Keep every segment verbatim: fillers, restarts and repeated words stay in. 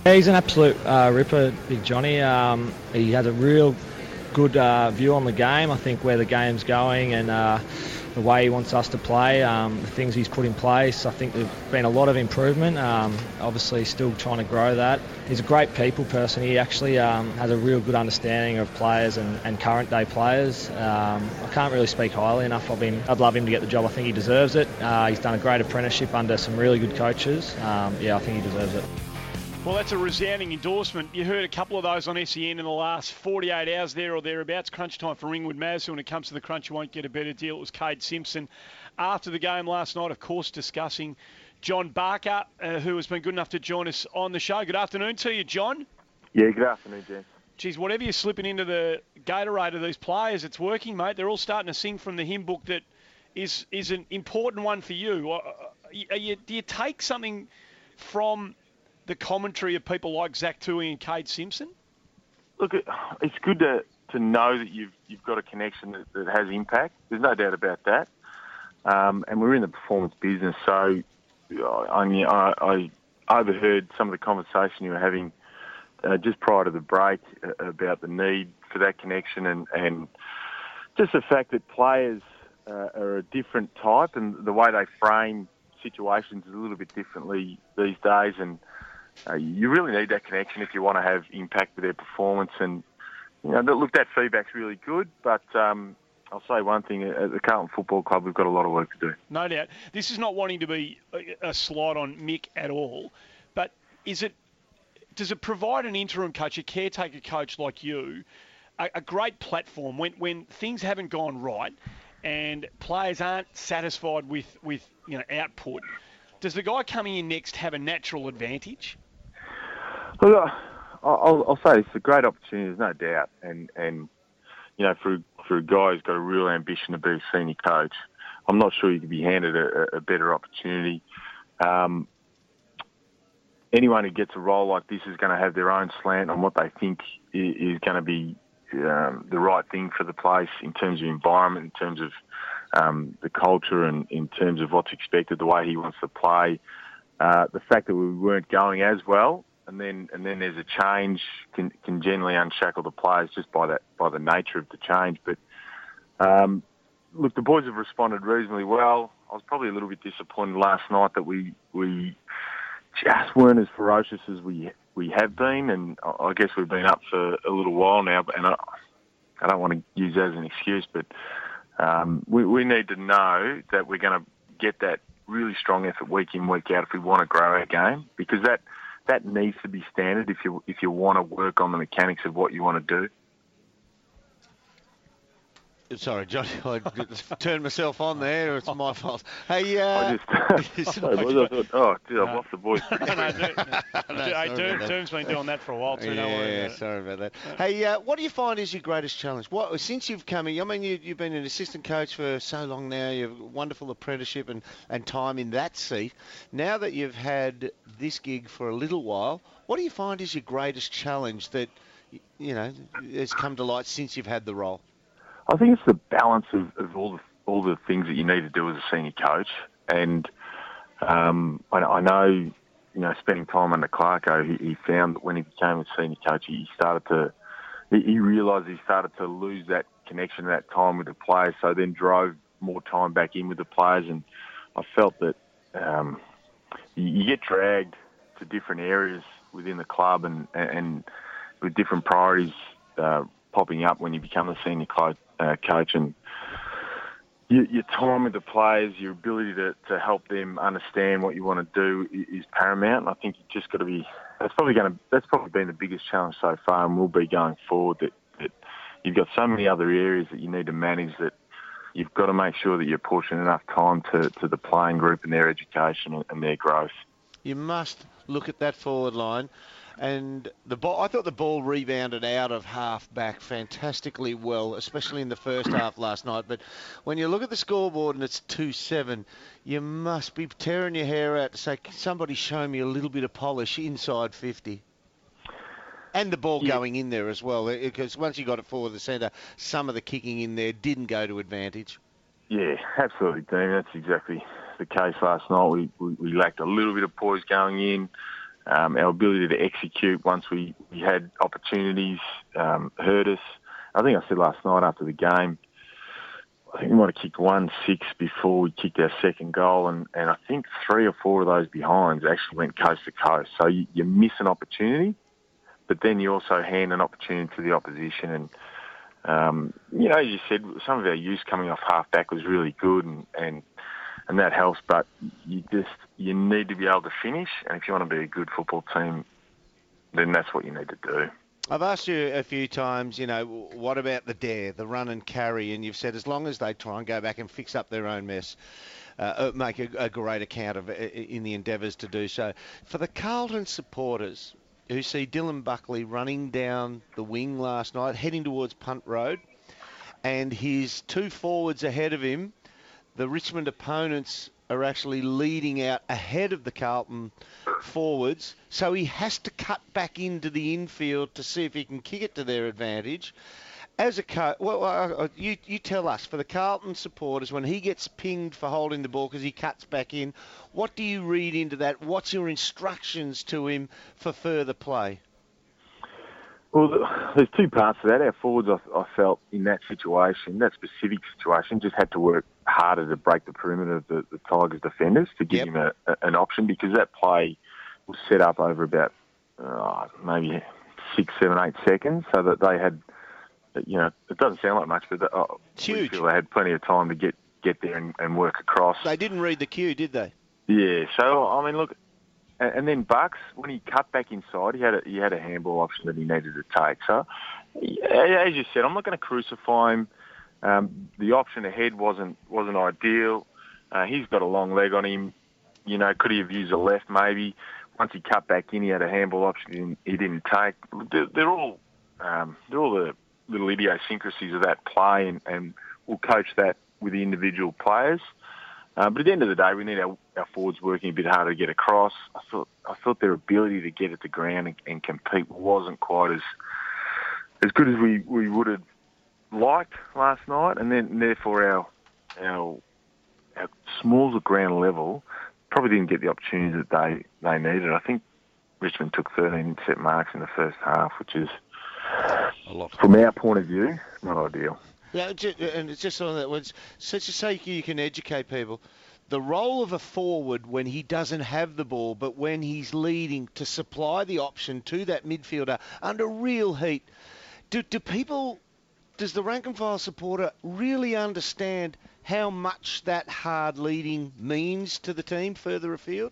Yeah, he's an absolute uh, ripper, Big Johnny. Um, he has a real good uh, view on the game. I think where the game's going and uh, the way he wants us to play, um, the things he's put in place. I think there's been a lot of improvement. Um, obviously, still trying to grow that. He's a great people person. He actually um, has a real good understanding of players and, and current day players. Um, I can't really speak highly enough of him. I'd love him to get the job. I think he deserves it. Uh, he's done a great apprenticeship under some really good coaches. Um, yeah, I think he deserves it. Well, that's a resounding endorsement. You heard a couple of those on S E N in the last forty-eight hours there or thereabouts. Crunch time for Ringwood Maz. When it comes to the crunch, you won't get a better deal. It was Cade Simpson. After the game last night, of course, discussing John Barker, uh, who has been good enough to join us on the show. Good afternoon to you, John. Yeah, good afternoon, James. Geez, whatever you're slipping into the Gatorade of these players, it's working, mate. They're all starting to sing from the hymn book that is is an important one for you. Are you do you take something from the commentary of people like Zach Tuohy and Cade Simpson? Look, it's good to, to know that you've you've got a connection that, that has impact. There's no doubt about that. Um, and we're in the performance business, so I, mean, I, I overheard some of the conversation you were having uh, just prior to the break about the need for that connection and, and just the fact that players uh, are a different type and the way they frame situations is a little bit differently these days. And Uh, you really need that connection if you want to have impact with their performance. And, you know, look, that feedback's really good, but um, I'll say one thing, at the Carlton Football Club, we've got a lot of work to do. No doubt. This is not wanting to be a, a slide on Mick at all, but is it? Does it provide an interim coach, a caretaker coach like you, a, a great platform when, when things haven't gone right and players aren't satisfied with, with you know output? Does the guy coming in next have a natural advantage? Well, I'll, I'll say it's a great opportunity, there's no doubt. And, and you know, for, for a guy who's got a real ambition to be a senior coach, I'm not sure you could be handed a, a better opportunity. Um, anyone who gets a role like this is going to have their own slant on what they think is going to be um, the right thing for the place in terms of environment, in terms of um, the culture and in terms of what's expected, the way he wants to play. Uh, the fact that we weren't going as well, and then and then there's a change can can generally unshackle the players just by that by the nature of the change. But um, look, the boys have responded reasonably well. I was probably a little bit disappointed last night that we we just weren't as ferocious as we we have been, and I guess we've been up for a little while now. And I, I don't want to use that as an excuse, but um, we we need to know that we're going to get that really strong effort week in, week out if we want to grow our game, because that. That needs to be standard if you if you want to work on the mechanics of what you want to do. Sorry, Johnny, I turned myself on there. It's my fault. Hey, uh... I just... sorry, I thought, oh, gee, I've lost the voice. no, no, no, hey, Doom, Doom's been doing that for a while too. Yeah, don't worry about sorry about that. Hey, uh, what do you find is your greatest challenge? What since you've come in, I mean, you, you've been an assistant coach for so long now. You have a wonderful apprenticeship and, and time in that seat. Now that you've had this gig for a little while, what do you find is your greatest challenge that, you know, has come to light since you've had the role? I think it's the balance of, of all the all the things that you need to do as a senior coach. And um, I, I know, you know, spending time under Clarko, he, he found that when he became a senior coach, he started to, he, he realised he started to lose that connection, that time with the players, so then drove more time back in with the players. And I felt that um, you, you get dragged to different areas within the club and, and with different priorities uh, popping up when you become a senior coach. Uh, coach and your, your time with the players, your ability to, to help them understand what you want to do is, is paramount. And I think you've just got to be. That's probably going to. That's probably been the biggest challenge so far, and will be going forward. That, that you've got so many other areas that you need to manage that you've got to make sure that you're portioning enough time to, to the playing group and their education and, and their growth. You must look at that forward line. And the ball, I thought the ball rebounded out of half back fantastically well, especially in the first half last night. But when you look at the scoreboard and it's two seven, you must be tearing your hair out to say, somebody show me a little bit of polish inside fifty. And the ball yeah. going in there as well, because once you got it forward the centre, some of the kicking in there didn't go to advantage. Yeah, absolutely, Dean. That's exactly the case last night. We, we, we lacked a little bit of poise going in. Um, our ability to execute once we, we had opportunities um, hurt us. I think I said last night after the game, I think we might have kicked one six before we kicked our second goal, and, and I think three or four of those behinds actually went coast to coast. So you, you miss an opportunity, but then you also hand an opportunity to the opposition. And, um, you know, as you said, some of our use coming off half-back was really good, and, and, and that helps, but you just you need to be able to finish, and if you want to be a good football team, then that's what you need to do. I've asked you a few times, you know, what about the dare, the run and carry? And you've said as long as they try and go back and fix up their own mess, uh, make a, a great account of it in the endeavours to do so. For the Carlton supporters who see Dylan Buckley running down the wing last night, heading towards Punt Road, and his two forwards ahead of him, the Richmond opponents are actually leading out ahead of the Carlton forwards, so he has to cut back into the infield to see if he can kick it to their advantage. As a coach, well, uh, you you tell us, for the Carlton supporters, when he gets pinged for holding the ball because he cuts back in, what do you read into that? What's your instructions to him for further play? Well, there's two parts to that. Our forwards, I, I felt, in that situation, that specific situation, just had to work harder to break the perimeter of the, the Tigers defenders to give yep. him a, a, an option, because that play was set up over about uh, maybe six, seven, eight seconds, so that they had, you know, it doesn't sound like much, but uh, we feel they had plenty of time to get, get there and, and work across. They didn't read the cue, did they? Yeah, so, I mean, look, and, and then Bucks, when he cut back inside, he had a, he had a handball option that he needed to take. So, as you said, I'm not going to crucify him. Um, the option ahead wasn't wasn't ideal. Uh, he's got a long leg on him. You know, could he have used a left maybe? Once he cut back in, he had a handball option he didn't take. They're, they're all um, they're all the little idiosyncrasies of that play, and, and we'll coach that with the individual players. Uh, but at the end of the day, we need our, our forwards working a bit harder to get across. I thought I thought their ability to get at the ground and, and compete wasn't quite as as good as we, we would have liked last night, and then and therefore our our our smaller ground level probably didn't get the opportunities that they, they needed. I think Richmond took thirteen intercept marks in the first half, which is, a lot from our point of view, not ideal. Yeah, and it's just on that one. So to say you can educate people, the role of a forward when he doesn't have the ball, but when he's leading, to supply the option to that midfielder under real heat. Do do people? Does the rank and file supporter really understand how much that hard leading means to the team further afield?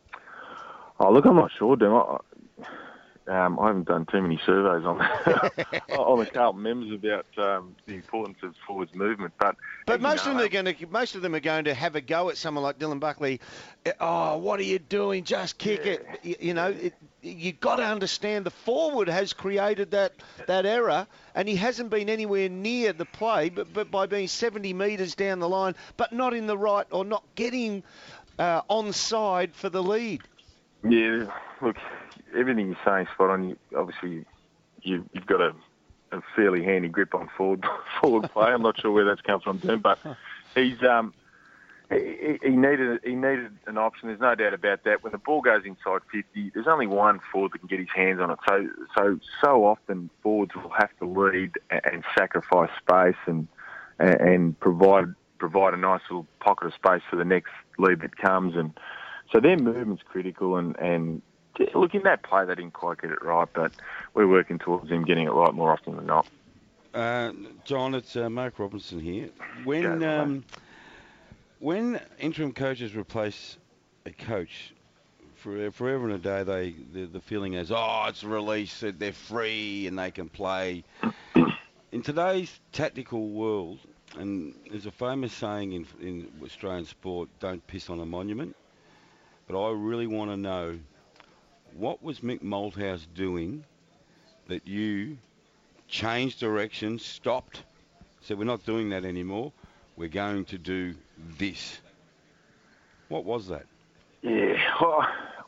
Oh, look, I'm not sure, Dim. I, um, I haven't done too many surveys on on the Carlton members about um, the importance of forwards movement, but but most know, of them are going to most of them are going to have a go at someone like Dylan Buckley. Oh, what are you doing? Just kick yeah. it. You, you know, it, you've got to understand the forward has created that, that error, and he hasn't been anywhere near the play, but, but by being seventy metres down the line, but not in the right, or not getting uh, onside for the lead. Yeah, look, everything you're saying spot on. You, obviously, you, you've got a, a fairly handy grip on forward forward play. I'm not sure where that's come from, Tim, but he's um he, he needed he needed an option. There's no doubt about that. When the ball goes inside fifty, there's only one forward that can get his hands on it. So so so often forwards will have to lead and, and sacrifice space and, and and provide provide a nice little pocket of space for the next lead that comes. And so their movement's critical, and, and look, in that play they didn't quite get it right, but we're working towards them getting it right more often than not. Uh, John, it's uh, Mark Robinson here. When um, when interim coaches replace a coach, for, forever and a day, they the, the feeling is, oh, it's a release, they're free and they can play. In today's tactical world, and there's a famous saying in, in Australian sport, don't piss on a monument. But I really want to know, what was Mick Malthouse doing that you changed direction, stopped, said we're not doing that anymore, we're going to do this? What was that? Yeah, well,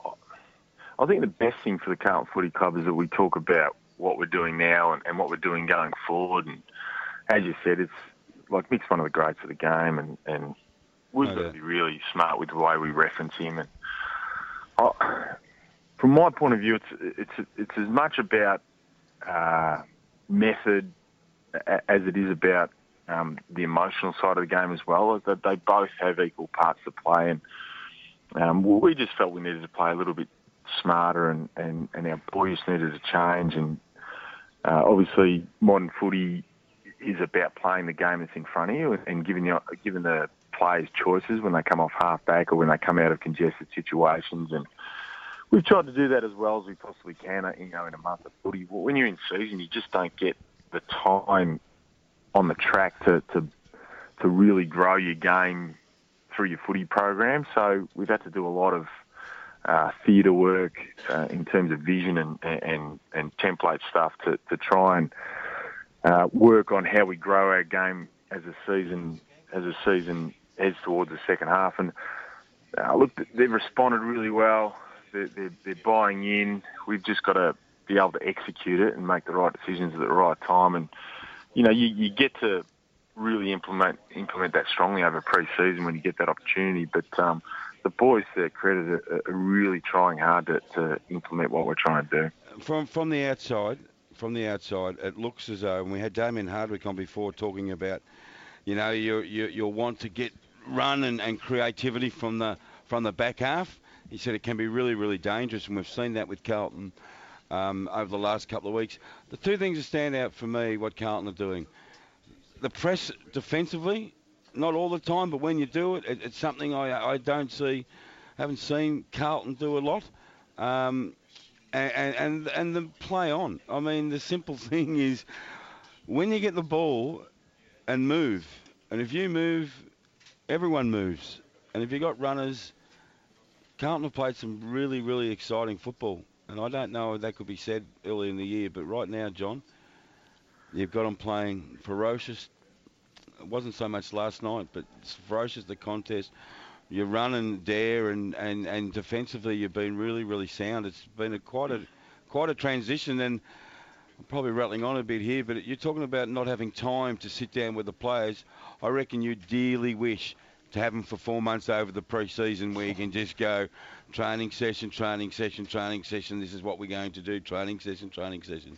I think the best thing for the Carlton Footy Club is that we talk about what we're doing now and, and what we're doing going forward. And as you said, it's like Mick's one of the greats of the game, and, and we've got to be really smart with the way we reference him. And I, from my point of view, it's it's it's as much about uh, method as it is about um, the emotional side of the game as well. That they both have equal parts to play, and um, we just felt we needed to play a little bit smarter, and, and, and our boys needed to change. And uh, obviously, modern footy is about playing the game that's in front of you and giving you, giving the players choices when they come off half back or when they come out of congested situations. And we've tried to do that as well as we possibly can, you know, in a month of footy. When you're in season, you just don't get the time on the track to, to, to really grow your game through your footy program. So we've had to do a lot of uh, theatre work uh, in terms of vision and, and, and template stuff to, to try and uh, work on how we grow our game as a season as a season heads towards the second half. And uh, look, they've responded really well. They're, they're, they're buying in. We've just got to be able to execute it and make the right decisions at the right time. And you know, you, you get to really implement implement that strongly over pre-season when you get that opportunity. But um, the boys, to their credit, are, are really trying hard to, to implement what we're trying to do. From from the outside, from the outside, it looks as though, and we had Damien Hardwick on before talking about, you know, you you you'll want to get run and, and creativity from the from the back half. He said it can be really, really dangerous, and we've seen that with Carlton um, over the last couple of weeks. The two things that stand out for me, what Carlton are doing, the press defensively, not all the time, but when you do it, it it's something I I don't see, haven't seen Carlton do a lot. Um, and, and and the play on. I mean, the simple thing is, when you get the ball and move, and if you move, everyone moves. And if you've got runners, Carlton have played some really, really exciting football. And I don't know if that could be said early in the year, but right now, John, you've got them playing ferocious. It wasn't so much last night, but it's ferocious, the contest. You run and dare, and, and, and defensively you've been really, really sound. It's been a quite a quite a transition, and I'm probably rattling on a bit here, but you're talking about not having time to sit down with the players. I reckon you dearly wish to have them for four months over the pre-season where you can just go training session, training session, training session. This is what we're going to do, training session, training session.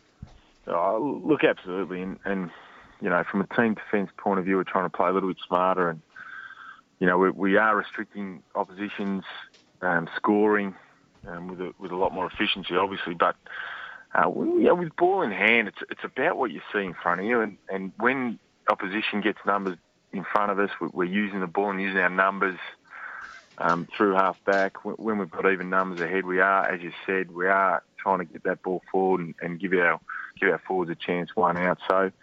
Oh, look, absolutely. And, and, you know, from a team defence point of view, we're trying to play a little bit smarter. And, you know, we, we are restricting opposition's um, scoring um, with, a, with a lot more efficiency, obviously. But, uh, we, you know, with ball in hand, it's it's about what you see in front of you. And, and when opposition gets numbers in front of us, we're using the ball and using our numbers um, through half-back. When we've got even numbers ahead, we are, as you said, we are trying to get that ball forward and, and give our give our forwards a chance one out. So,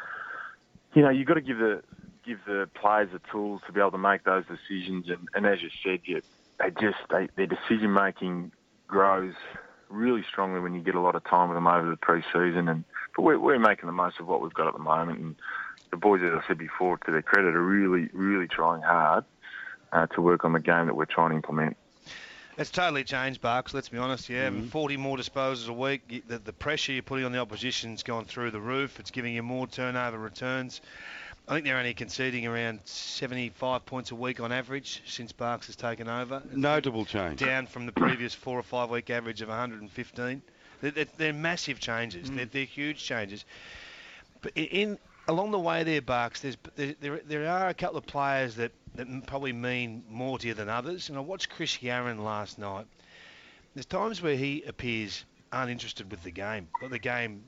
you know, you've got to give the give the players the tools to be able to make those decisions. And, and as you said, you, they just they, their decision-making grows really strongly when you get a lot of time with them over the pre-season. And but we're, we're making the most of what we've got at the moment. And the boys, as I said before, to their credit, are really, really trying hard uh, to work on the game that we're trying to implement. It's totally changed, Barks, let's be honest. Yeah, Mm-hmm. forty more disposals a week. The, the pressure you're putting on the opposition's gone through the roof. It's giving you more turnover returns. I think they're only conceding around seventy-five points a week on average since Barks has taken over. Notable change. Down from the previous four or five week average of one hundred fifteen. They're, they're, they're massive changes. Mm. They're, they're huge changes. But in along the way there, Barks, there's, there, there there are a couple of players that, that probably mean more to you than others. And I watched Chris Yarran last night. There's times where he appears uninterested with the game. But the game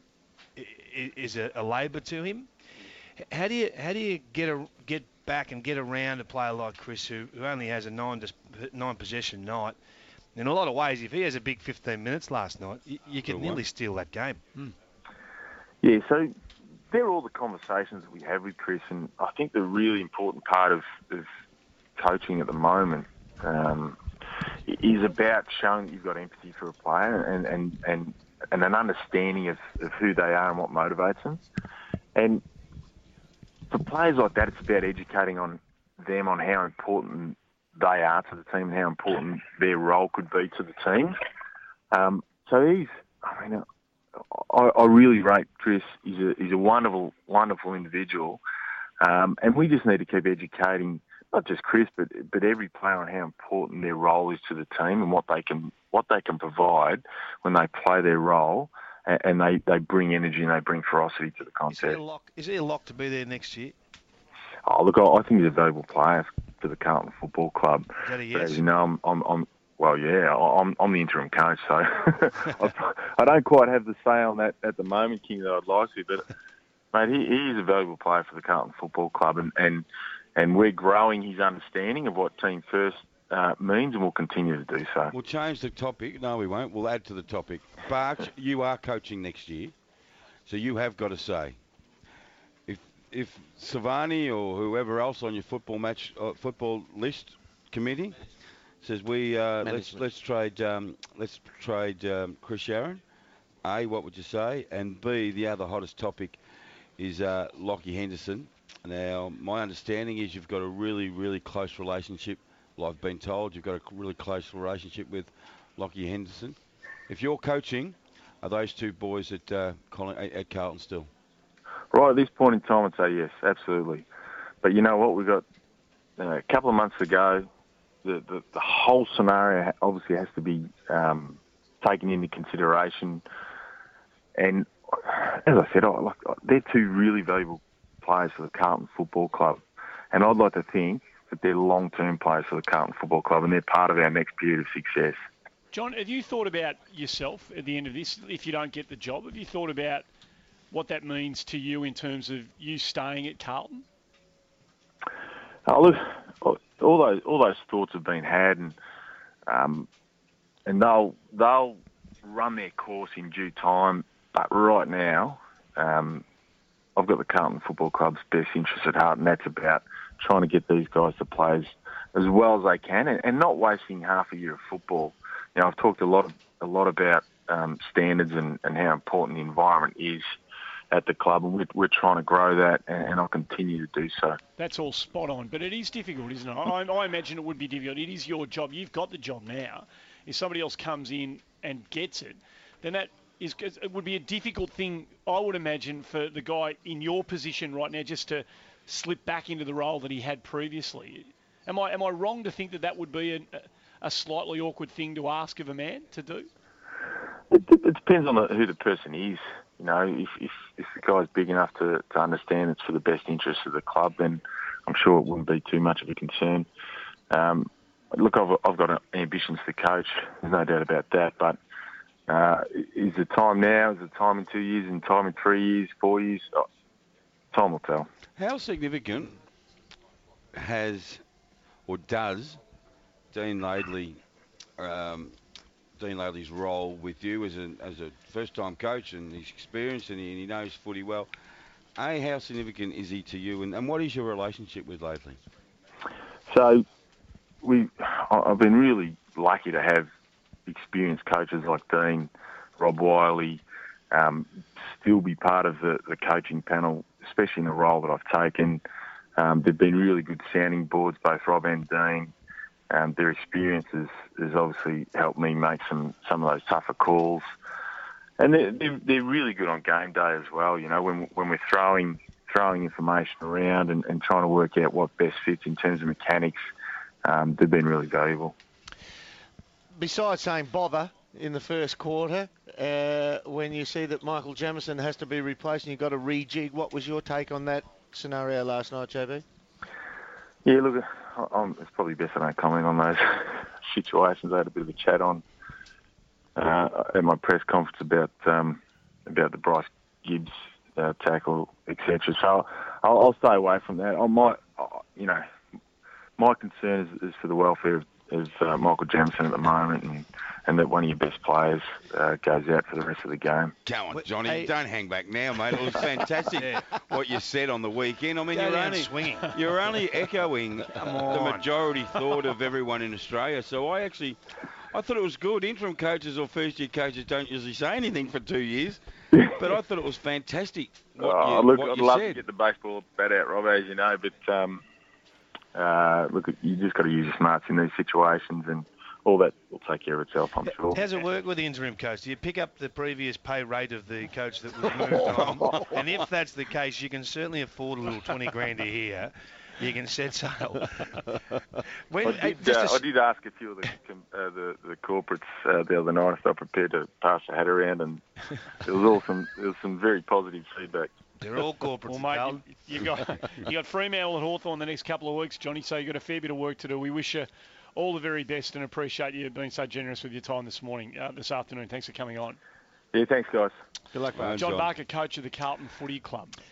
is a, a labour to him. How do you how do you get a, get back and get around a player like Chris, who, who only has a nine nine possession night? In a lot of ways, if he has a big fifteen minutes last night, you, you can nearly steal that game. Hmm. Yeah, so they're all the conversations that we have with Chris, and I think the really important part of, of coaching at the moment um, is about showing that you've got empathy for a player and and, and, and an understanding of, of who they are and what motivates them. And for players like that, it's about educating on them on how important they are to the team and how important their role could be to the team. Um, so he's, I mean, I, I really rate Chris. He's a, he's a wonderful, wonderful individual. Um, and we just need to keep educating not just Chris, but but every player on how important their role is to the team and what they can what they can provide when they play their role, and, and they, they bring energy and they bring ferocity to the contest. Is he a lock? Is he a lock to be there next year? Oh, look, I, I think he's a valuable player for the Carlton Football Club. Is that a yes? But as you know, I'm, I'm, I'm well, yeah, I'm, I'm the interim coach, so I, I don't quite have the say on that at the moment, King, that I'd like to. But mate, he, he is a valuable player for the Carlton Football Club, and, and, and we're growing his understanding of what team first uh, means, and we'll continue to do so. We'll change the topic. No, we won't. We'll add to the topic. Barks, you are coaching next year, so you have got a say. If if Savani or whoever else on your football match uh, football list committee says we uh, let's let's trade um, let's trade um, Chris Sharon, A, what would you say? And B, the other hottest topic is uh, Lockie Henderson. Now, my understanding is you've got a really, really close relationship. Well, I've been told you've got a really close relationship with Lockie Henderson. If you're coaching, are those two boys at, uh, Colin, at Carlton still? Right at this point in time, I'd say yes, absolutely. But you know what? We got uh, a couple of months ago. The, the, the whole scenario obviously has to be um, taken into consideration. And as I said, I, like, they're two really valuable players for the Carlton Football Club. And I'd like to think that they're long-term players for the Carlton Football Club, and they're part of our next period of success. John, have you thought about yourself at the end of this, if you don't get the job? Have you thought about what that means to you in terms of you staying at Carlton? Oh, look, all those all those thoughts have been had, and um, and they'll they'll run their course in due time. But right now, um, I've got the Carlton Football Club's best interest at heart, and that's about trying to get these guys to play as, as well as they can, and, and not wasting half a year of football. You know, I've talked a lot a lot about um, standards and, and how important the environment is at the club, and we're, we're trying to grow that, and, and I'll continue to do so. That's all spot on, but it is difficult, isn't it? I, I imagine it would be difficult. It is your job. You've got the job now. If somebody else comes in and gets it, then that is it would be a difficult thing, I would imagine, for the guy in your position right now just to slip back into the role that he had previously. Am I am I wrong to think that that would be a, a slightly awkward thing to ask of a man to do? It, it depends on the, who the person is. You know, if, if, if the guy's big enough to, to understand it's for the best interest of the club, then I'm sure it wouldn't be too much of a concern. Um, look, I've, I've got ambitions to coach. There's no doubt about that. But uh, is the time now? Is the time in two years? Is the time in three years, four years? Oh, time will tell. How significant has or does Dean Laidley... Um, Dean Laidley's role with you as a as a first-time coach and his experience, and he, and he knows footy well. A, how significant is he to you, and, and what is your relationship with Laidley? So, we I've been really lucky to have experienced coaches like Dean, Rob Wiley, um, still be part of the, the coaching panel, especially in the role that I've taken. Um, they've been really good sounding boards, both Rob and Dean. Um, their experience has, has obviously helped me make some, some of those tougher calls. And they're, they're, they're really good on game day as well, you know, when when we're throwing throwing information around and, and trying to work out what best fits in terms of mechanics. Um, they've been really valuable. Besides saying bother in the first quarter, uh, when you see that Michael Jamieson has to be replaced and you've got to rejig, what was your take on that scenario last night, J B? Yeah, look, I'm, it's probably best I don't comment on those situations. I had a bit of a chat on uh, at my press conference about um, about the Bryce Gibbs uh, tackle, et cetera. So I'll, I'll stay away from that. I might, you know, my concern is, is for the welfare of, of uh, Michael Jamieson at the moment, and, and that one of your best players uh, goes out for the rest of the game. Come on, Johnny, Hey. don't hang back now, mate. It was fantastic Yeah. what you said on the weekend. I mean, Go you're down only swinging. you're only echoing the on. majority thought of everyone in Australia. So I actually, I thought it was good. Interim coaches or first-year coaches don't usually say anything for two years, but I thought it was fantastic what Oh, you, look, what I'd you love said. to get the baseball bat out, Rob, as you know, but um, uh, look, you just got to use your smarts in these situations, and all that will take care of itself, I'm sure. How's it work with the interim coach? Do you pick up the previous pay rate of the coach that was moved on? And if that's the case, you can certainly afford a little twenty grand a year. you can set sail. When, I hey, did, just uh, a s- I did ask a few of the com- uh, the, the corporates uh, the other night if they're prepared to pass the hat around, and there was all some there was some very positive feedback. They're all corporates. Well, mate, Carlton. you, you got you got Fremantle and Hawthorn the next couple of weeks, Johnny. So you got a fair bit of work to do. We wish you all the very best and appreciate you being so generous with your time this morning, uh, this afternoon. Thanks for coming on. Yeah, thanks, guys. Good luck, mate. John John. Barker, coach of the Carlton Footy Club.